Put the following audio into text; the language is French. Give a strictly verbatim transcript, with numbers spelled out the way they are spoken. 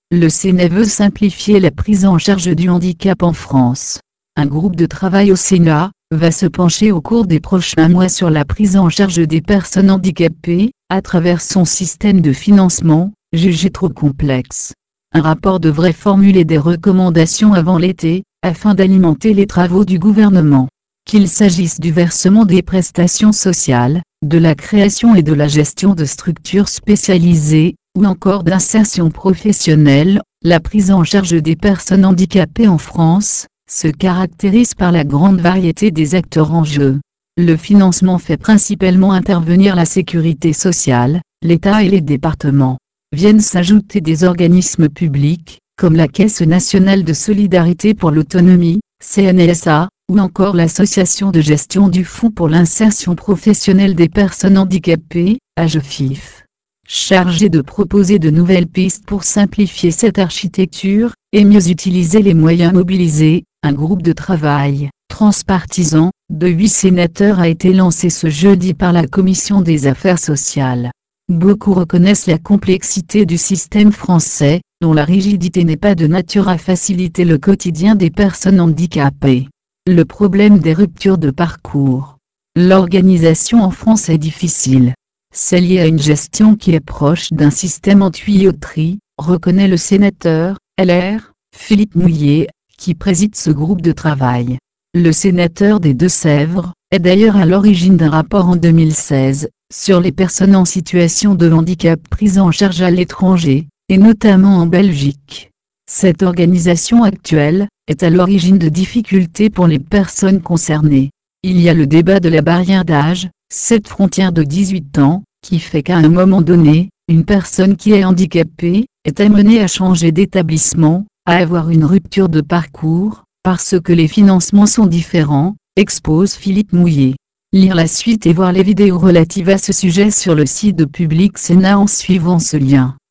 Le Sénat veut simplifier la prise en charge du handicap en France. Un groupe de travail au Sénat va se pencher au cours des prochains mois sur la prise en charge des personnes handicapées, à travers son système de financement, jugé trop complexe. Un rapport devrait formuler des recommandations avant l'été, afin d'alimenter les travaux du gouvernement. Qu'il s'agisse du versement des prestations sociales, de la création et de la gestion de structures spécialisées, ou encore d'insertion professionnelle, la prise en charge des personnes handicapées en France se caractérise par la grande variété des acteurs en jeu. Le financement fait principalement intervenir la sécurité sociale, l'État et les départements. Viennent s'ajouter des organismes publics, comme la Caisse nationale de solidarité pour l'autonomie, C N S A, ou encore l'Association de gestion du Fonds pour l'insertion professionnelle des personnes handicapées, A G F I F. Chargé de proposer de nouvelles pistes pour simplifier cette architecture, et mieux utiliser les moyens mobilisés, un groupe de travail transpartisan, de huit sénateurs a été lancé ce jeudi par la Commission des Affaires sociales. Beaucoup reconnaissent la complexité du système français, dont la rigidité n'est pas de nature à faciliter le quotidien des personnes handicapées. Le problème des ruptures de parcours. L'organisation en France est difficile. C'est lié à une gestion qui est proche d'un système en tuyauterie, reconnaît le sénateur, L R, Philippe Mouiller, qui préside ce groupe de travail. Le sénateur des Deux-Sèvres est d'ailleurs à l'origine d'un rapport en deux mille seize, sur les personnes en situation de handicap prises en charge à l'étranger, et notamment en Belgique. Cette organisation actuelle est à l'origine de difficultés pour les personnes concernées. Il y a le débat de la barrière d'âge, cette frontière de dix-huit ans, qui fait qu'à un moment donné, une personne qui est handicapée est amenée à changer d'établissement, à avoir une rupture de parcours, parce que les financements sont différents, expose Philippe Mouiller. Lire la suite et voir les vidéos relatives à ce sujet sur le site de Public Sénat en suivant ce lien.